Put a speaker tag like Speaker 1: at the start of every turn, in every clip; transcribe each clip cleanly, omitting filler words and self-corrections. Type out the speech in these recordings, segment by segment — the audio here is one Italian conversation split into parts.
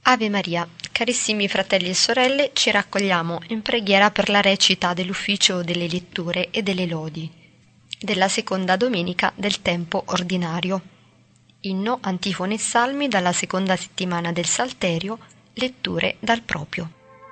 Speaker 1: Ave Maria, carissimi fratelli e sorelle, ci raccogliamo in preghiera per la recita dell'ufficio delle letture e delle lodi della seconda domenica del tempo ordinario. Inno, antifone e salmi dalla seconda settimana del Salterio, letture dal proprio.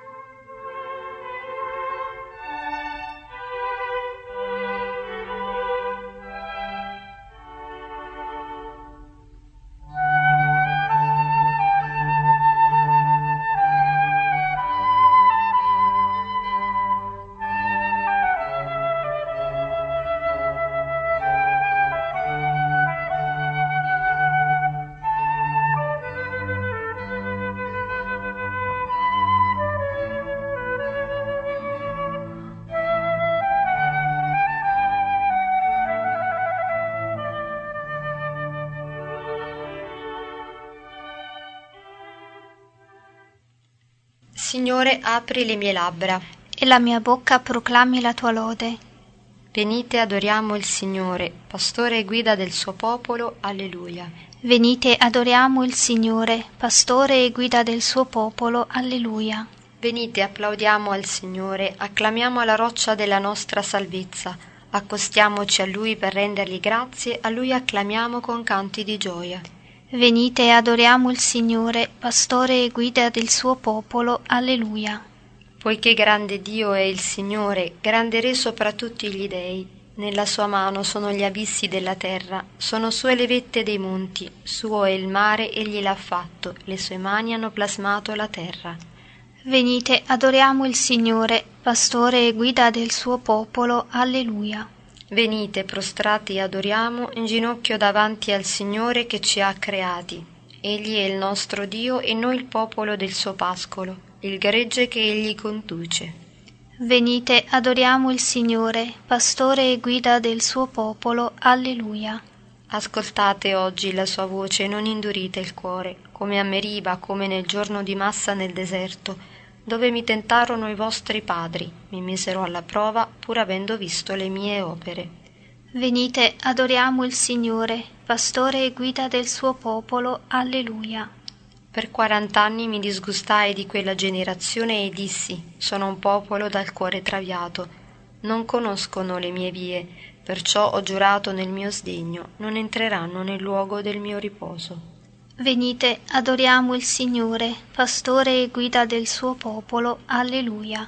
Speaker 1: Signore, apri le mie labbra,
Speaker 2: e la mia bocca proclami la tua lode.
Speaker 1: Venite, adoriamo il Signore, pastore e guida del suo popolo. Alleluia.
Speaker 2: Venite, adoriamo il Signore, pastore e guida del suo popolo. Alleluia.
Speaker 1: Venite, applaudiamo al Signore, acclamiamo alla roccia della nostra salvezza, accostiamoci a Lui per rendergli grazie, a Lui acclamiamo con canti di gioia.
Speaker 2: Venite, adoriamo il Signore, pastore e guida del suo popolo. Alleluia.
Speaker 1: Poiché grande Dio è il Signore, grande Re sopra tutti gli dei, nella sua mano sono gli abissi della terra, sono sue le vette dei monti, suo è il mare, egli l'ha fatto, le sue mani hanno plasmato la terra.
Speaker 2: Venite, adoriamo il Signore, pastore e guida del suo popolo. Alleluia.
Speaker 1: Venite, prostrati, adoriamo, in ginocchio davanti al Signore che ci ha creati. Egli è il nostro Dio e noi il popolo del suo pascolo, il gregge che egli conduce.
Speaker 2: Venite, adoriamo il Signore, pastore e guida del suo popolo. Alleluia.
Speaker 1: Ascoltate oggi la sua voce, non indurite il cuore, come a Meriba, come nel giorno di Massa nel deserto, dove mi tentarono i vostri padri, mi misero alla prova, pur avendo visto le mie opere.
Speaker 2: Venite, adoriamo il Signore, pastore e guida del suo popolo. Alleluia.
Speaker 1: Per 40 anni mi disgustai di quella generazione e dissi: sono un popolo dal cuore traviato, non conoscono le mie vie, perciò ho giurato nel mio sdegno, non entreranno nel luogo del mio riposo.
Speaker 2: Venite, adoriamo il Signore, pastore e guida del suo popolo. Alleluia.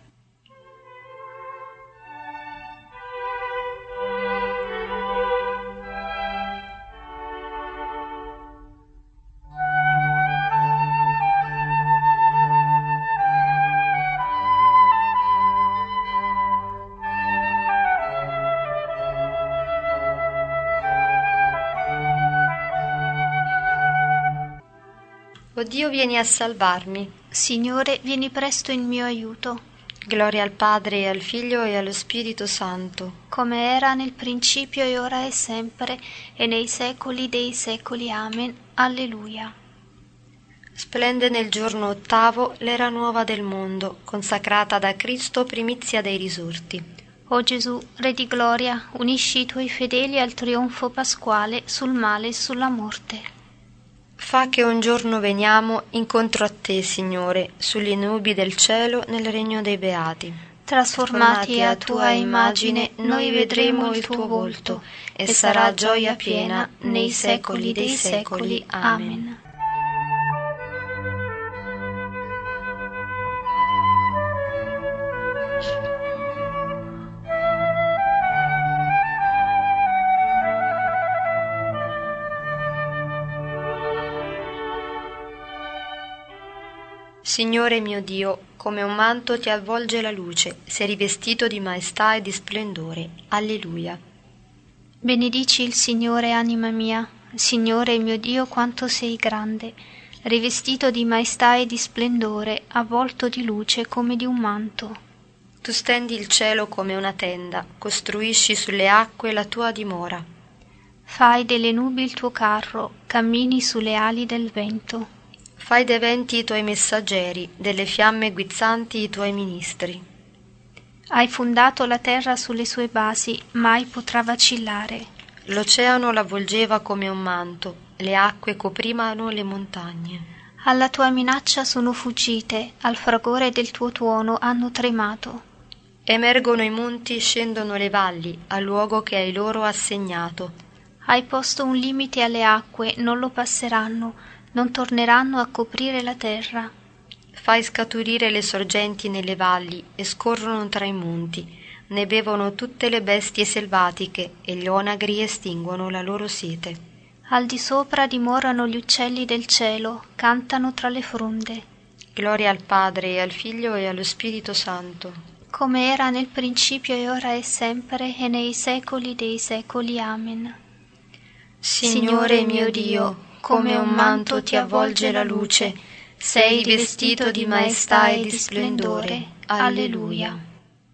Speaker 1: O Dio, vieni a salvarmi.
Speaker 2: Signore, vieni presto in mio aiuto.
Speaker 1: Gloria al Padre e al Figlio e allo Spirito Santo,
Speaker 2: come era nel principio e ora e sempre, e nei secoli dei secoli. Amen. Alleluia.
Speaker 1: Splende nel giorno ottavo l'era nuova del mondo, consacrata da Cristo primizia dei risorti.
Speaker 2: O Gesù, Re di gloria, unisci i tuoi fedeli al trionfo pasquale sul male e sulla morte.
Speaker 1: Fa che un giorno veniamo incontro a te, Signore, sugli nubi del cielo nel regno dei beati.
Speaker 2: Trasformati a tua immagine, noi vedremo il tuo volto, e sarà gioia piena nei secoli dei secoli. Amen.
Speaker 1: Signore mio Dio, come un manto ti avvolge la luce, sei rivestito di maestà e di splendore. Alleluia.
Speaker 2: Benedici il Signore, anima mia, Signore mio Dio, quanto sei grande, rivestito di maestà e di splendore, avvolto di luce come di un manto.
Speaker 1: Tu stendi il cielo come una tenda, costruisci sulle acque la tua dimora.
Speaker 2: Fai delle nubi il tuo carro, cammini sulle ali del vento.
Speaker 1: Fai dei venti i tuoi messaggeri, delle fiamme guizzanti i tuoi ministri.
Speaker 2: Hai fondato la terra sulle sue basi, mai potrà vacillare.
Speaker 1: L'oceano l'avvolgeva come un manto, le acque coprivano le montagne.
Speaker 2: Alla tua minaccia sono fuggite, al fragore del tuo tuono hanno tremato.
Speaker 1: Emergono i monti, scendono le valli, al luogo che hai loro assegnato.
Speaker 2: Hai posto un limite alle acque, non lo passeranno, non torneranno a coprire la terra.
Speaker 1: Fai scaturire le sorgenti nelle valli e scorrono tra i monti. Ne bevono tutte le bestie selvatiche e gli onagri estinguono la loro sete.
Speaker 2: Al di sopra dimorano gli uccelli del cielo, cantano tra le fronde.
Speaker 1: Gloria al Padre e al Figlio e allo Spirito Santo.
Speaker 2: Come era nel principio e ora e sempre e nei secoli dei secoli. Amen.
Speaker 1: Signore mio Dio, come un manto ti avvolge la luce, sei vestito di maestà e di splendore. Alleluia.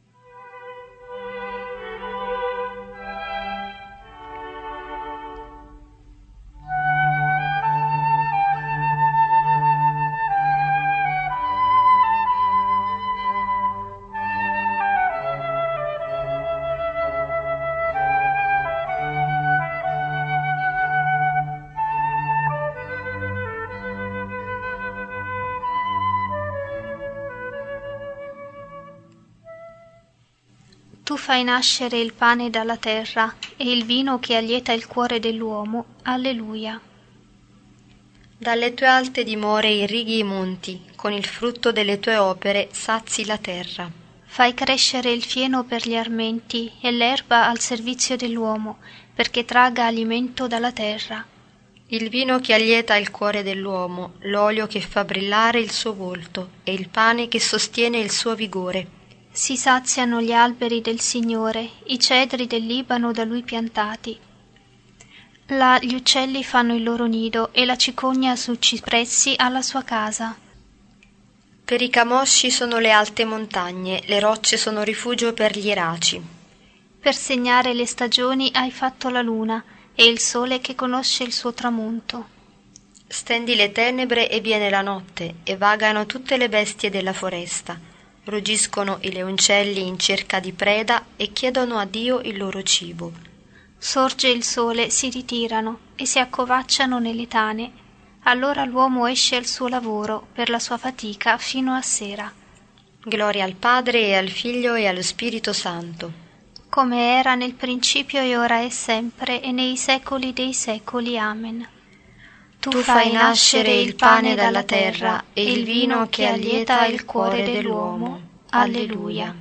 Speaker 2: Tu fai nascere il pane dalla terra e il vino che allieta il cuore dell'uomo. Alleluia.
Speaker 1: Dalle tue alte dimore irrighi i monti, con il frutto delle tue opere sazi la terra.
Speaker 2: Fai crescere il fieno per gli armenti e l'erba al servizio dell'uomo, perché tragga alimento dalla terra.
Speaker 1: Il vino che allieta il cuore dell'uomo, l'olio che fa brillare il suo volto e il pane che sostiene il suo vigore.
Speaker 2: Si saziano gli alberi del Signore, i cedri del Libano da Lui piantati. Là gli uccelli fanno il loro nido e la cicogna su cipressi ha la sua casa.
Speaker 1: Per i camosci sono le alte montagne, le rocce sono rifugio per gli iraci.
Speaker 2: Per segnare le stagioni hai fatto la luna e il sole che conosce il suo tramonto.
Speaker 1: Stendi le tenebre e viene la notte, e vagano tutte le bestie della foresta. Ruggiscono i leoncelli in cerca di preda e chiedono a Dio il loro cibo.
Speaker 2: Sorge il sole, si ritirano e si accovacciano nelle tane. Allora l'uomo esce al suo lavoro per la sua fatica fino a sera.
Speaker 1: Gloria al Padre e al Figlio e allo Spirito Santo.
Speaker 2: Come era nel principio e ora e sempre e nei secoli dei secoli. Amen.
Speaker 1: Tu fai nascere il pane dalla terra e il vino che allieta il cuore dell'uomo. Alleluia.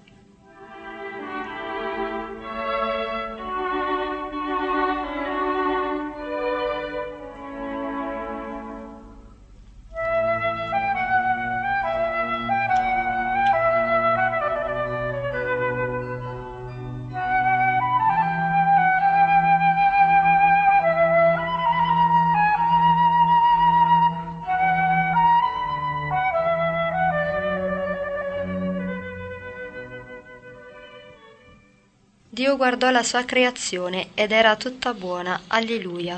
Speaker 1: Dio guardò la sua creazione ed era tutta buona. Alleluia.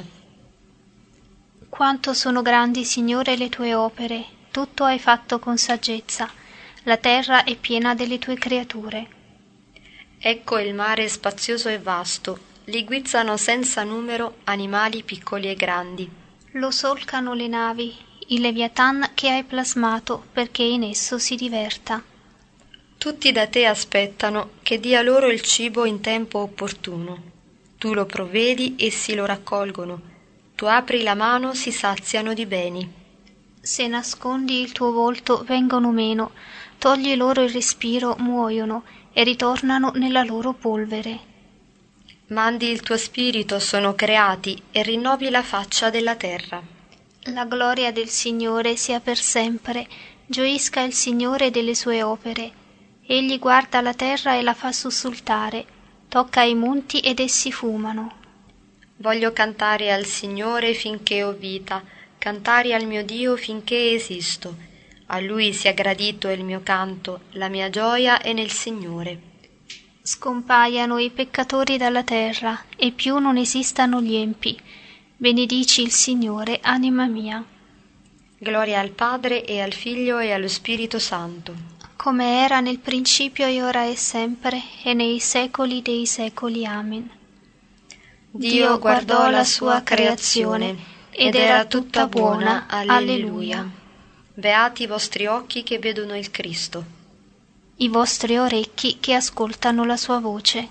Speaker 2: Quanto sono grandi, Signore, le tue opere, tutto hai fatto con saggezza, la terra è piena delle tue creature.
Speaker 1: Ecco il mare spazioso e vasto, li guizzano senza numero animali piccoli e grandi.
Speaker 2: Lo solcano le navi, il Leviathan che hai plasmato perché in esso si diverta.
Speaker 1: Tutti da te aspettano che dia loro il cibo in tempo opportuno. Tu lo provvedi, essi lo raccolgono. Tu apri la mano, si saziano di beni.
Speaker 2: Se nascondi il tuo volto, vengono meno, togli loro il respiro, muoiono e ritornano nella loro polvere.
Speaker 1: Mandi il tuo spirito, sono creati, e rinnovi la faccia della terra.
Speaker 2: La gloria del Signore sia per sempre, gioisca il Signore delle sue opere. Egli guarda la terra e la fa sussultare, tocca i monti ed essi fumano.
Speaker 1: Voglio cantare al Signore finché ho vita, cantare al mio Dio finché esisto. A Lui sia gradito il mio canto, la mia gioia è nel Signore.
Speaker 2: Scompaiano i peccatori dalla terra, e più non esistano gli empi. Benedici il Signore, anima mia.
Speaker 1: Gloria al Padre e al Figlio e allo Spirito Santo.
Speaker 2: Come era nel principio e ora e sempre, e nei secoli dei secoli. Amen.
Speaker 1: Dio guardò la sua creazione
Speaker 2: ed era tutta buona. Alleluia.
Speaker 1: Beati i vostri occhi che vedono il Cristo.
Speaker 2: I vostri orecchi che ascoltano la sua voce.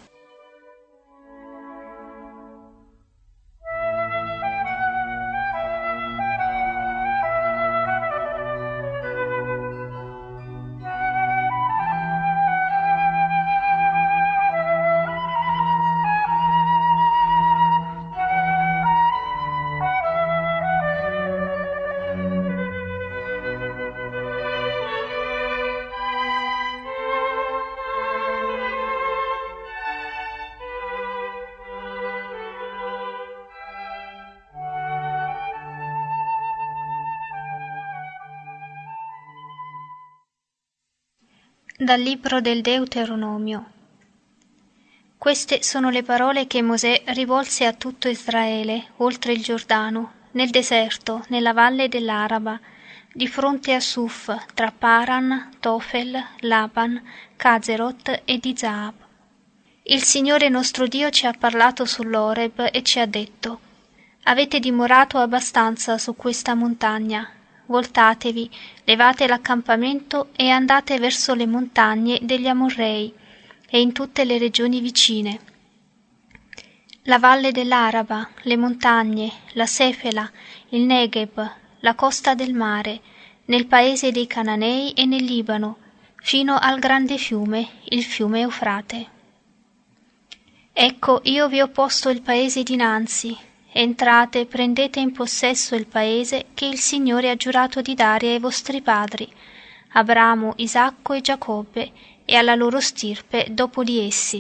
Speaker 2: Dal libro del Deuteronomio. Queste sono le parole che Mosè rivolse a tutto Israele, oltre il Giordano, nel deserto, nella valle dell'Araba, di fronte a Suf, tra Paran, Tofel, Laban, Kazerot e di Zaab. Il Signore nostro Dio ci ha parlato sull'Oreb e ci ha detto: avete dimorato abbastanza su questa montagna. Voltatevi, levate l'accampamento e andate verso le montagne degli Amorrei e in tutte le regioni vicine. La valle dell'Araba, le montagne, la Sefela, il Negev, la costa del mare, nel paese dei Cananei e nel Libano, fino al grande fiume, il fiume Eufrate. Ecco, io vi ho posto il paese dinanzi. Entrate, prendete in possesso il paese che il Signore ha giurato di dare ai vostri padri, Abramo, Isacco e Giacobbe, e alla loro stirpe dopo di essi.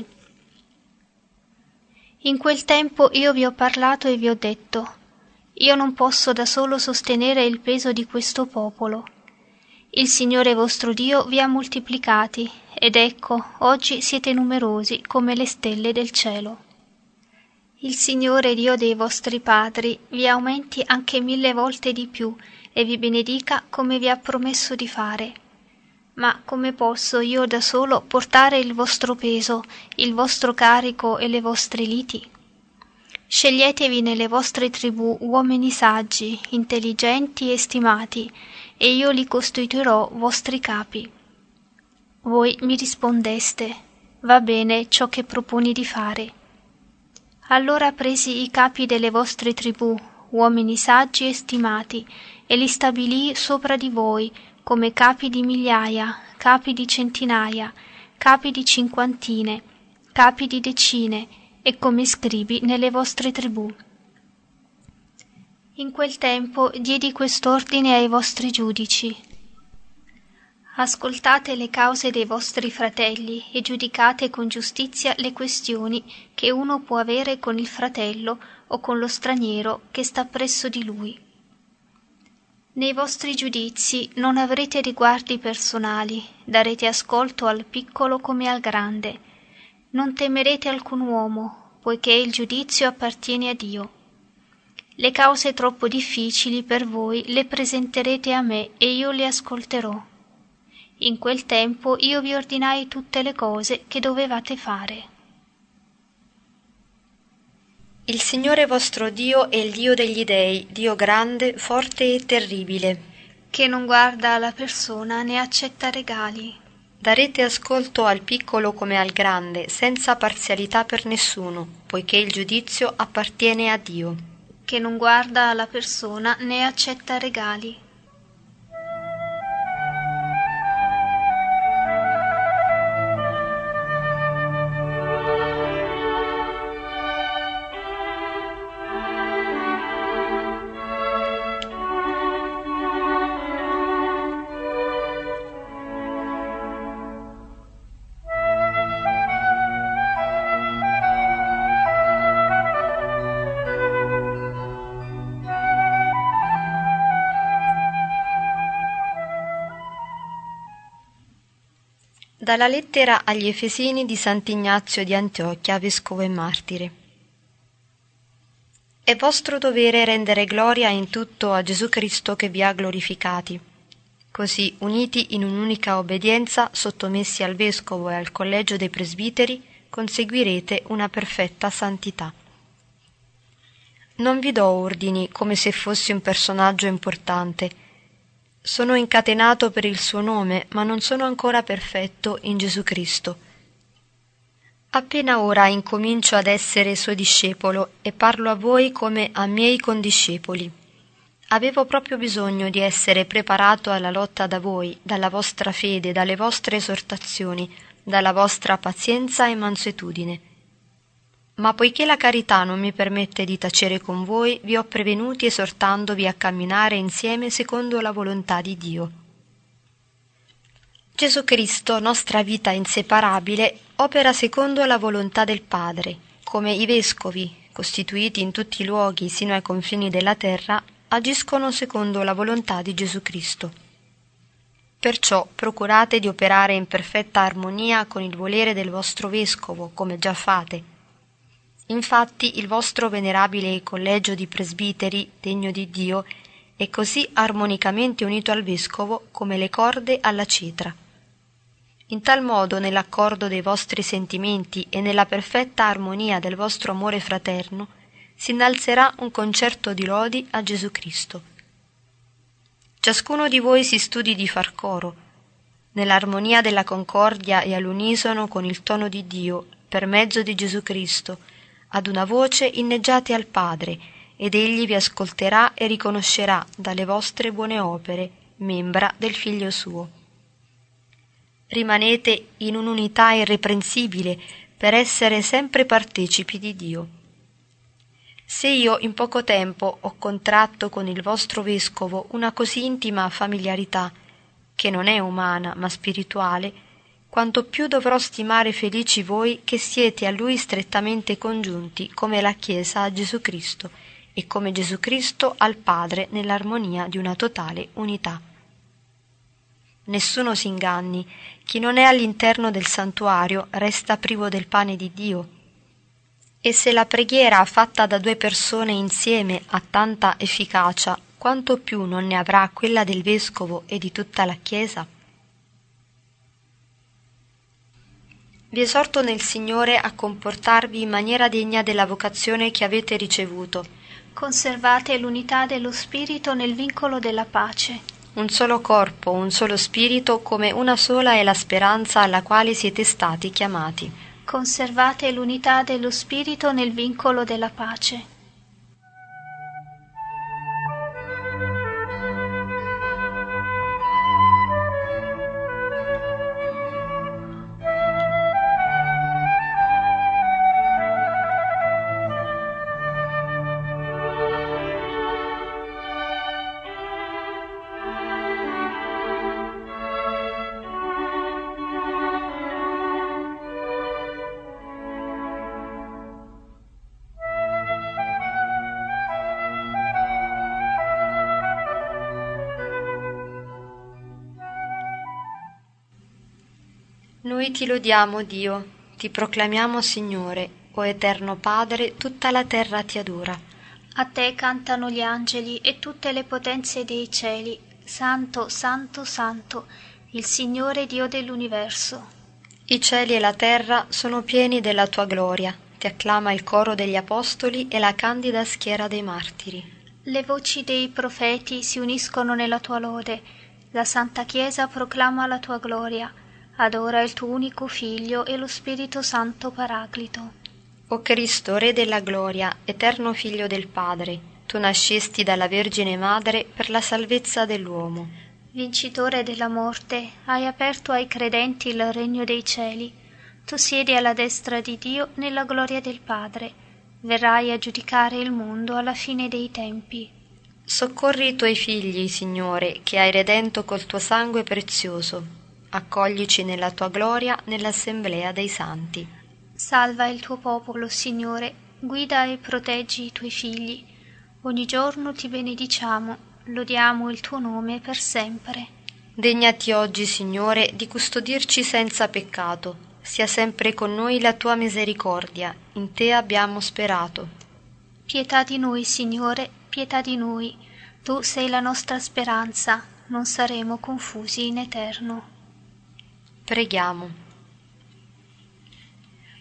Speaker 2: In quel tempo io vi ho parlato e vi ho detto: io non posso da solo sostenere il peso di questo popolo. Il Signore vostro Dio vi ha moltiplicati, ed ecco, oggi siete numerosi come le stelle del cielo. Il Signore Dio dei vostri padri vi aumenti anche 1000 volte di più e vi benedica come vi ha promesso di fare. Ma come posso io da solo portare il vostro peso, il vostro carico e le vostre liti? Sceglietevi nelle vostre tribù uomini saggi, intelligenti e stimati, e io li costituirò vostri capi. Voi mi rispondeste: va bene ciò che proponi di fare. Allora presi i capi delle vostre tribù, uomini saggi e stimati, e li stabilii sopra di voi come capi di migliaia, capi di centinaia, capi di cinquantine, capi di decine, e come scribi nelle vostre tribù. In quel tempo diedi quest'ordine ai vostri giudici: ascoltate le cause dei vostri fratelli e giudicate con giustizia le questioni che uno può avere con il fratello o con lo straniero che sta presso di lui. Nei vostri giudizi non avrete riguardi personali, darete ascolto al piccolo come al grande. Non temerete alcun uomo, poiché il giudizio appartiene a Dio. Le cause troppo difficili per voi le presenterete a me e io le ascolterò. In quel tempo io vi ordinai tutte le cose che dovevate fare.
Speaker 1: Il Signore vostro Dio è il Dio degli dei, Dio grande, forte e terribile,
Speaker 2: che non guarda alla persona né accetta regali.
Speaker 1: Darete ascolto al piccolo come al grande, senza parzialità per nessuno, poiché il giudizio appartiene a Dio,
Speaker 2: che non guarda alla persona né accetta regali.
Speaker 1: Dalla lettera agli Efesini di Sant'Ignazio di Antiochia, vescovo e martire. È vostro dovere rendere gloria in tutto a Gesù Cristo che vi ha glorificati. Così, uniti in un'unica obbedienza, sottomessi al vescovo e al collegio dei presbiteri, conseguirete una perfetta santità. Non vi do ordini come se fossi un personaggio importante. Sono incatenato per il suo nome, ma non sono ancora perfetto in Gesù Cristo. Appena ora incomincio ad essere suo discepolo e parlo a voi come a miei condiscepoli. Avevo proprio bisogno di essere preparato alla lotta da voi, dalla vostra fede, dalle vostre esortazioni, dalla vostra pazienza e mansuetudine. Ma poiché la carità non mi permette di tacere con voi, vi ho prevenuti esortandovi a camminare insieme secondo la volontà di Dio. Gesù Cristo, nostra vita inseparabile, opera secondo la volontà del Padre, come i vescovi, costituiti in tutti i luoghi sino ai confini della terra, agiscono secondo la volontà di Gesù Cristo. Perciò procurate di operare in perfetta armonia con il volere del vostro vescovo, come già fate. Infatti il vostro venerabile collegio di presbiteri, degno di Dio, è così armonicamente unito al vescovo come le corde alla cetra. In tal modo, nell'accordo dei vostri sentimenti e nella perfetta armonia del vostro amore fraterno, si innalzerà un concerto di lodi a Gesù Cristo. Ciascuno di voi si studi di far coro, nell'armonia della concordia e all'unisono con il tono di Dio, per mezzo di Gesù Cristo, ad una voce inneggiate al Padre, ed Egli vi ascolterà e riconoscerà dalle vostre buone opere, membra del Figlio suo. Rimanete in un'unità irreprensibile per essere sempre partecipi di Dio. Se io in poco tempo ho contratto con il vostro vescovo una così intima familiarità, che non è umana ma spirituale, quanto più dovrò stimare felici voi che siete a Lui strettamente congiunti come la Chiesa a Gesù Cristo e come Gesù Cristo al Padre nell'armonia di una totale unità. Nessuno si inganni, chi non è all'interno del santuario resta privo del pane di Dio. E se la preghiera fatta da 2 persone insieme ha tanta efficacia, quanto più non ne avrà quella del vescovo e di tutta la Chiesa? Vi esorto nel Signore a comportarvi in maniera degna della vocazione che avete ricevuto.
Speaker 2: Conservate l'unità dello Spirito nel vincolo della pace.
Speaker 1: Un solo corpo, un solo spirito, come una sola è la speranza alla quale siete stati chiamati.
Speaker 2: Conservate l'unità dello Spirito nel vincolo della pace.
Speaker 1: Noi ti lodiamo, Dio, ti proclamiamo Signore, o Eterno Padre, tutta la terra ti adora.
Speaker 2: A te cantano gli angeli e tutte le potenze dei cieli. Santo, santo, santo, il Signore Dio dell'universo.
Speaker 1: I cieli e la terra sono pieni della tua gloria, ti acclama il coro degli apostoli e la candida schiera dei martiri.
Speaker 2: Le voci dei profeti si uniscono nella tua lode, la Santa Chiesa proclama la tua gloria. Adora il tuo unico Figlio e lo Spirito Santo Paraclito.
Speaker 1: O Cristo, Re della gloria, eterno Figlio del Padre, tu nascesti dalla Vergine Madre per la salvezza dell'uomo.
Speaker 2: Vincitore della morte, hai aperto ai credenti il regno dei cieli. Tu siedi alla destra di Dio nella gloria del Padre. Verrai a giudicare il mondo alla fine dei tempi.
Speaker 1: Soccorri i tuoi figli, Signore, che hai redento col tuo sangue prezioso. Accoglici nella tua gloria nell'assemblea dei santi.
Speaker 2: Salva il tuo popolo, Signore, guida e proteggi i tuoi figli. Ogni giorno ti benediciamo, lodiamo il tuo nome per sempre.
Speaker 1: Degnati oggi, Signore, di custodirci senza peccato. Sia sempre con noi la tua misericordia, in te abbiamo sperato.
Speaker 2: Pietà di noi, Signore, pietà di noi. Tu sei la nostra speranza, non saremo confusi in eterno.
Speaker 1: Preghiamo.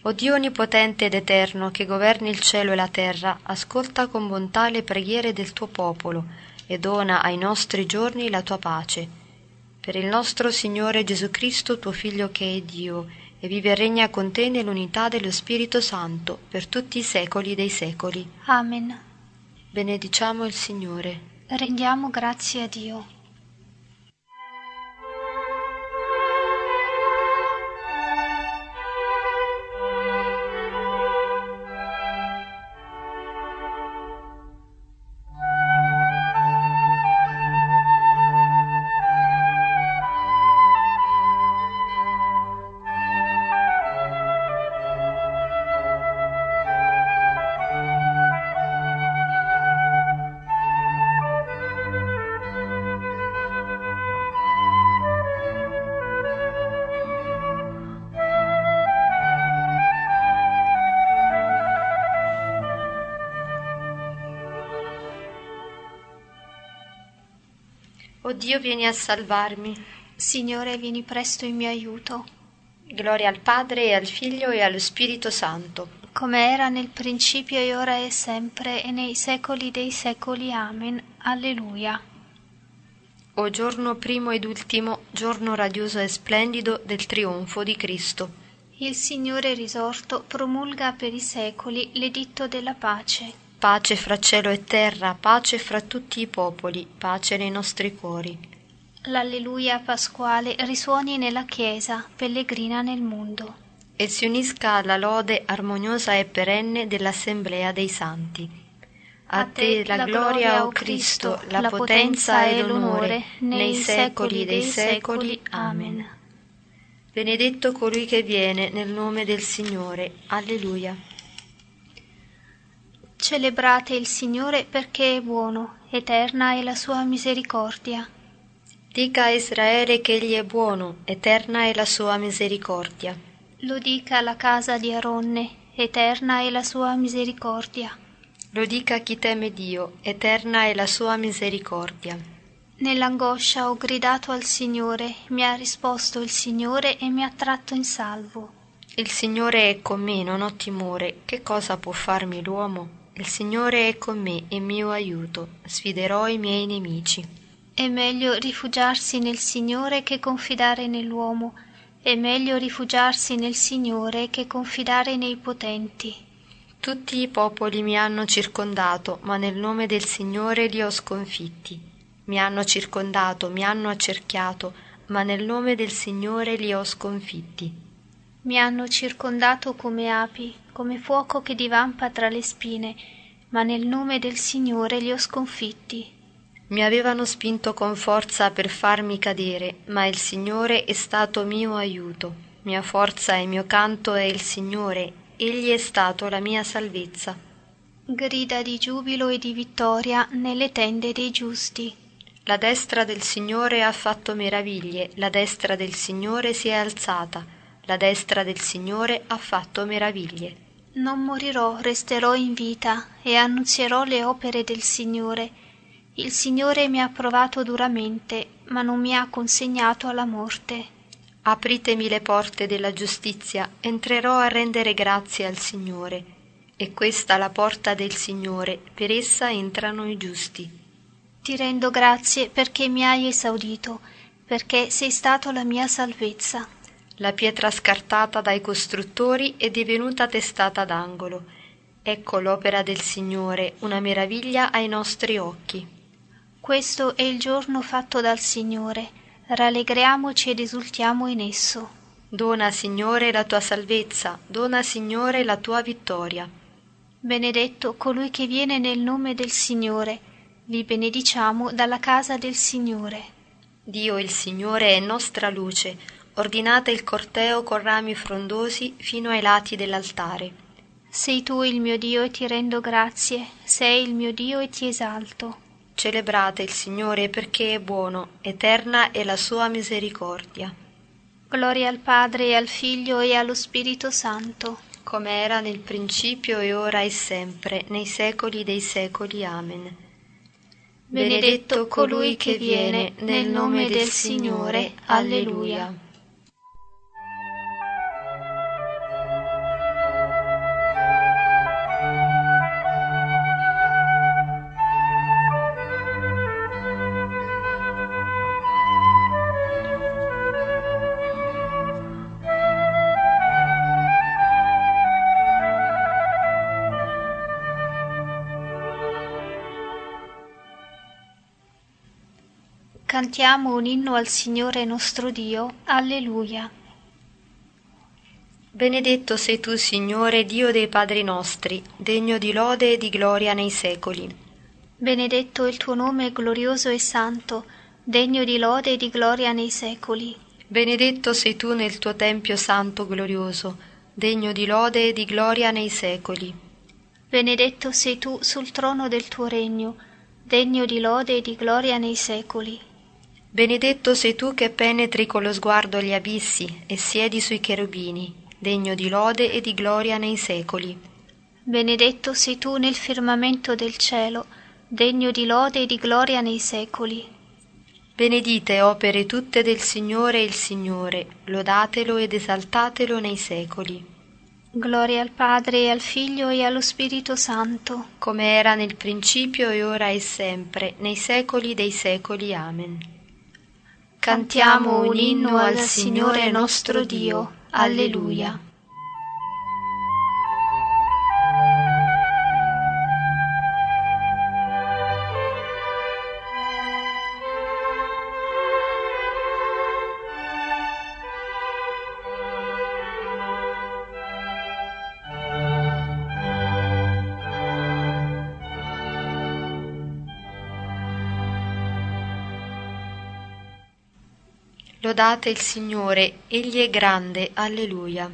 Speaker 1: O Dio onnipotente ed eterno, che governi il cielo e la terra, ascolta con bontà le preghiere del tuo popolo e dona ai nostri giorni la tua pace. Per il nostro Signore Gesù Cristo, tuo Figlio che è Dio, e vive e regna con te nell'unità dello Spirito Santo, per tutti i secoli dei secoli.
Speaker 2: Amen.
Speaker 1: Benediciamo il Signore.
Speaker 2: Rendiamo grazie a Dio.
Speaker 1: O Dio, vieni a salvarmi.
Speaker 2: Signore, vieni presto in mio aiuto.
Speaker 1: Gloria al Padre e al Figlio e allo Spirito Santo.
Speaker 2: Come era nel principio e ora e sempre e nei secoli dei secoli. Amen. Alleluia.
Speaker 1: O giorno primo ed ultimo, giorno radioso e splendido del trionfo di Cristo.
Speaker 2: Il Signore risorto promulga per i secoli l'editto della pace.
Speaker 1: Pace fra cielo e terra, pace fra tutti i popoli, pace nei nostri cuori.
Speaker 2: L'alleluia pasquale risuoni nella Chiesa, pellegrina nel mondo.
Speaker 1: E si unisca alla lode armoniosa e perenne dell'Assemblea dei Santi. A te la gloria, o Cristo, la potenza e l'onore, nei secoli dei secoli. Amen. Benedetto colui che viene nel nome del Signore. Alleluia.
Speaker 2: Celebrate il Signore perché è buono, eterna è la sua misericordia.
Speaker 1: Dica a Israele che egli è buono, eterna è la sua misericordia.
Speaker 2: Lo dica la casa di Aronne, eterna è la sua misericordia.
Speaker 1: Lo dica chi teme Dio, eterna è la sua misericordia.
Speaker 2: Nell'angoscia ho gridato al Signore, mi ha risposto il Signore e mi ha tratto in salvo.
Speaker 1: Il Signore è con me, non ho timore, che cosa può farmi l'uomo? Il Signore è con me e mio aiuto, sfiderò i miei nemici.
Speaker 2: È meglio rifugiarsi nel Signore che confidare nell'uomo, è meglio rifugiarsi nel Signore che confidare nei potenti.
Speaker 1: Tutti i popoli mi hanno circondato, ma nel nome del Signore li ho sconfitti. Mi hanno circondato, mi hanno accerchiato, ma nel nome del Signore li ho sconfitti.
Speaker 2: Mi hanno circondato come api, come fuoco che divampa tra le spine, ma nel nome del Signore li ho sconfitti.
Speaker 1: Mi avevano spinto con forza per farmi cadere, ma il Signore è stato mio aiuto. Mia forza e mio canto è il Signore, egli è stato la mia salvezza.
Speaker 2: Grida di giubilo e di vittoria nelle tende dei giusti.
Speaker 1: La destra del Signore ha fatto meraviglie, la destra del Signore si è alzata. La destra del Signore ha fatto meraviglie.
Speaker 2: Non morirò, resterò in vita e annunzierò le opere del Signore. Il Signore mi ha provato duramente, ma non mi ha consegnato alla morte.
Speaker 1: Apritemi le porte della giustizia, entrerò a rendere grazie al Signore. È questa la porta del Signore, per essa entrano i giusti.
Speaker 2: Ti rendo grazie perché mi hai esaudito, perché sei stato la mia salvezza.
Speaker 1: La pietra scartata dai costruttori è divenuta testata d'angolo. Ecco l'opera del Signore, una meraviglia ai nostri occhi.
Speaker 2: Questo è il giorno fatto dal Signore, rallegriamoci ed esultiamo in esso.
Speaker 1: Dona, Signore, la tua salvezza, dona, Signore, la tua vittoria.
Speaker 2: Benedetto colui che viene nel nome del Signore, vi benediciamo dalla casa del Signore.
Speaker 1: Dio il Signore è nostra luce, ordinate il corteo con rami frondosi fino ai lati dell'altare.
Speaker 2: Sei tu il mio Dio e ti rendo grazie, sei il mio Dio e ti esalto.
Speaker 1: Celebrate il Signore perché è buono, eterna è la sua misericordia.
Speaker 2: Gloria al Padre e al Figlio e allo Spirito Santo.
Speaker 1: Come era nel principio e ora e sempre, nei secoli dei secoli. Amen. Benedetto colui che viene nel nome del Signore. Alleluia.
Speaker 2: cantiamo un inno al Signore nostro Dio. Alleluia.
Speaker 1: Benedetto sei tu, Signore, Dio dei padri nostri, degno di lode e di gloria nei secoli.
Speaker 2: Benedetto il tuo nome glorioso e santo, degno di lode e di gloria nei secoli.
Speaker 1: Benedetto sei tu nel tuo tempio santo glorioso, degno di lode e di gloria nei secoli.
Speaker 2: Benedetto sei tu sul trono del tuo regno, degno di lode e di gloria nei secoli.
Speaker 1: Benedetto sei tu che penetri con lo sguardo gli abissi e siedi sui cherubini, degno di lode e di gloria nei secoli.
Speaker 2: Benedetto sei tu nel firmamento del cielo, degno di lode e di gloria nei secoli.
Speaker 1: Benedite opere tutte del Signore il Signore, lodatelo ed esaltatelo nei secoli.
Speaker 2: Gloria al Padre e al Figlio e allo Spirito Santo,
Speaker 1: come era nel principio e ora e sempre, nei secoli dei secoli. Amen. Cantiamo un inno al Signore nostro Dio. Alleluia. Lodate il Signore, Egli è grande, alleluia.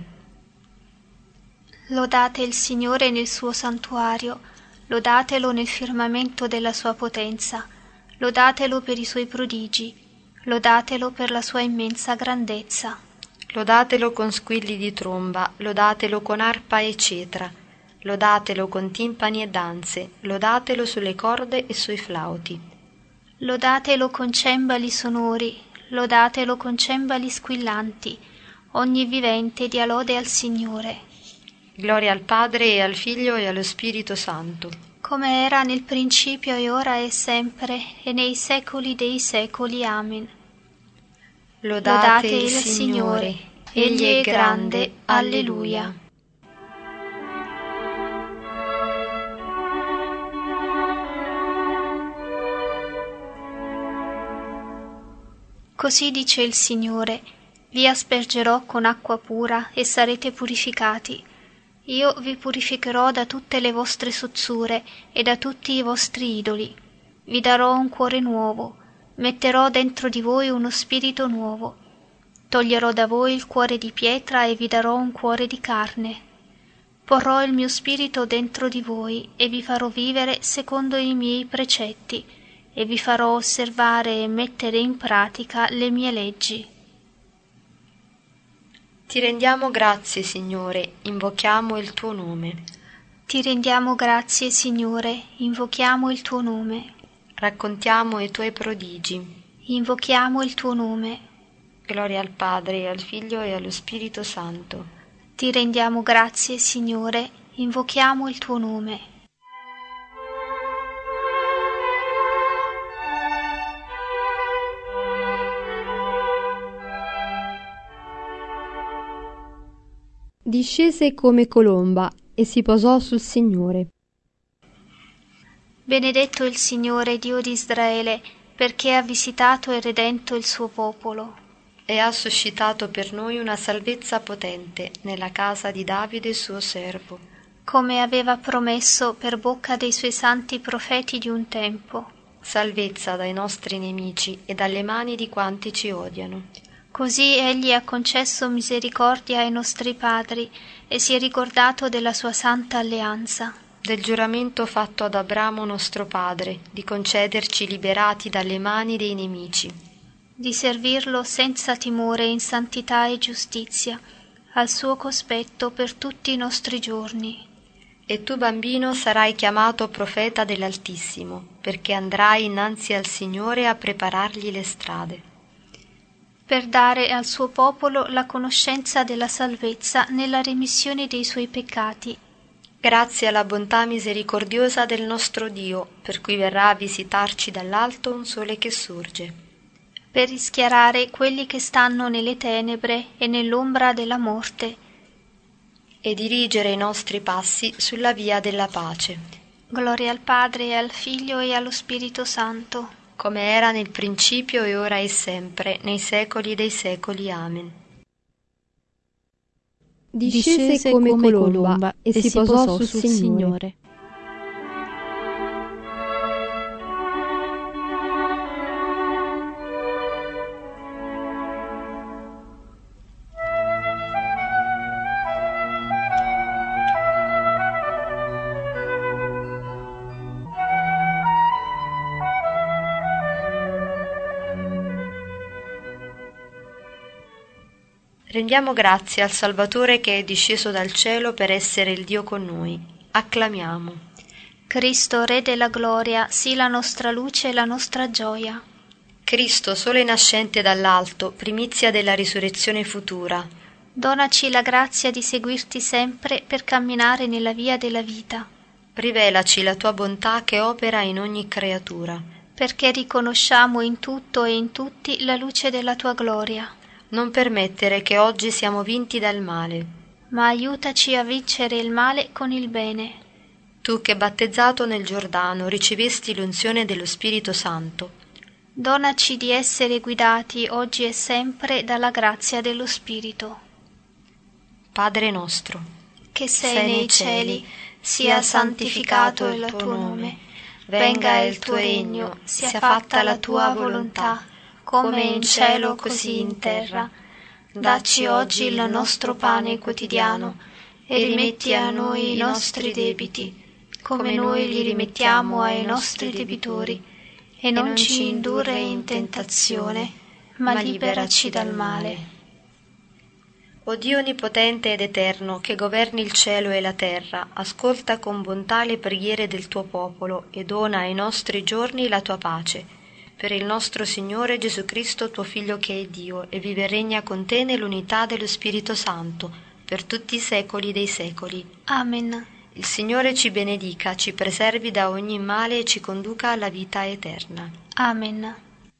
Speaker 2: Lodate il Signore nel suo santuario, lodatelo nel firmamento della sua potenza, lodatelo per i suoi prodigi, lodatelo per la sua immensa grandezza.
Speaker 1: Lodatelo con squilli di tromba, lodatelo con arpa e cetra, lodatelo con timpani e danze, lodatelo sulle corde e sui flauti.
Speaker 2: Lodatelo con cembali sonori, lodatelo con cembali squillanti, ogni vivente dia lode al Signore.
Speaker 1: Gloria al Padre e al Figlio e allo Spirito Santo.
Speaker 2: Come era nel principio e ora e sempre, e nei secoli dei secoli. Amen.
Speaker 1: Lodate il Signore, Egli è grande, alleluia.
Speaker 2: Così dice il Signore: vi aspergerò con acqua pura e sarete purificati. Io vi purificherò da tutte le vostre sozzure e da tutti i vostri idoli. Vi darò un cuore nuovo, metterò dentro di voi uno spirito nuovo. Toglierò da voi il cuore di pietra e vi darò un cuore di carne. Porrò il mio spirito dentro di voi e vi farò vivere secondo i miei precetti e vi farò osservare e mettere in pratica le mie leggi.
Speaker 1: Ti rendiamo grazie, Signore, invochiamo il tuo nome.
Speaker 2: Ti rendiamo grazie, Signore, invochiamo il tuo nome.
Speaker 1: Raccontiamo i tuoi prodigi.
Speaker 2: Invochiamo il tuo nome.
Speaker 1: Gloria al Padre, al Figlio e allo Spirito Santo.
Speaker 2: Ti rendiamo grazie, Signore, invochiamo il tuo nome.
Speaker 1: Discese come colomba e si posò sul Signore.
Speaker 2: Benedetto il Signore, Dio di Israele, perché ha visitato e redento il suo popolo.
Speaker 1: E ha suscitato per noi una salvezza potente nella casa di Davide suo servo.
Speaker 2: Come aveva promesso per bocca dei suoi santi profeti di un tempo.
Speaker 1: Salvezza dai nostri nemici e dalle mani di quanti ci odiano.
Speaker 2: Così egli ha concesso misericordia ai nostri padri e si è ricordato della sua santa alleanza.
Speaker 1: Del giuramento fatto ad Abramo nostro padre, di concederci liberati dalle mani dei nemici.
Speaker 2: Di servirlo senza timore in santità e giustizia, al suo cospetto per tutti i nostri giorni.
Speaker 1: E tu, bambino, sarai chiamato profeta dell'Altissimo, perché andrai innanzi al Signore a preparargli le strade.
Speaker 2: Per dare al suo popolo la conoscenza della salvezza nella remissione dei suoi peccati.
Speaker 1: Grazie alla bontà misericordiosa del nostro Dio, per cui verrà a visitarci dall'alto un sole che sorge.
Speaker 2: Per rischiarare quelli che stanno nelle tenebre e nell'ombra della morte.
Speaker 1: E dirigere i nostri passi sulla via della pace.
Speaker 2: Gloria al Padre e al Figlio e allo Spirito Santo.
Speaker 1: come era nel principio e ora e sempre, nei secoli dei secoli. Amen.
Speaker 3: Discese come colomba e si posò sul Signore.
Speaker 1: Rendiamo grazie al Salvatore che è disceso dal cielo per essere il Dio con noi. Acclamiamo.
Speaker 2: Cristo, Re della gloria, sii la nostra luce e la nostra gioia.
Speaker 1: Cristo, sole nascente dall'alto, primizia della risurrezione futura.
Speaker 2: Donaci la grazia di seguirti sempre per camminare nella via della vita.
Speaker 1: Rivelaci la tua bontà che opera in ogni creatura.
Speaker 2: Perché riconosciamo in tutto e in tutti la luce della tua gloria.
Speaker 1: Non permettere che oggi siamo vinti dal male,
Speaker 2: ma aiutaci a vincere il male con il bene.
Speaker 1: Tu che battezzato nel Giordano ricevesti l'unzione dello Spirito Santo,
Speaker 2: donaci di essere guidati oggi e sempre dalla grazia dello Spirito.
Speaker 1: Padre nostro,
Speaker 2: che sei nei cieli, sia santificato il tuo nome, venga il tuo regno, sia fatta la tua volontà, come in cielo così in terra. Dacci oggi il nostro pane quotidiano e rimetti a noi i nostri debiti, come noi li rimettiamo ai nostri debitori, e non ci indurre in tentazione, ma liberaci dal male.
Speaker 1: O Dio onnipotente ed eterno, che governi il cielo e la terra, ascolta con bontà le preghiere del tuo popolo e dona ai nostri giorni la tua pace. Per il nostro Signore Gesù Cristo, tuo Figlio che è Dio, e vive e regna con te nell'unità dello Spirito Santo, per tutti i secoli dei secoli.
Speaker 2: Amen.
Speaker 1: Il Signore ci benedica, ci preservi da ogni male e ci conduca alla vita eterna.
Speaker 2: Amen.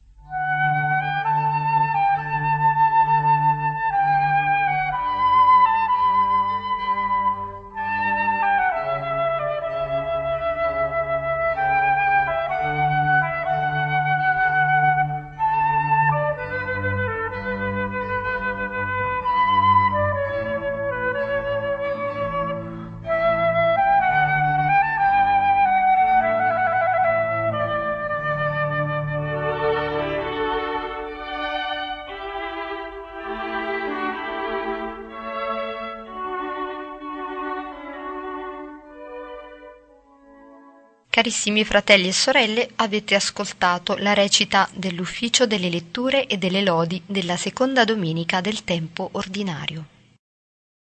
Speaker 1: Carissimi fratelli e sorelle, avete ascoltato la recita dell'Ufficio delle letture e delle lodi della seconda domenica del tempo ordinario.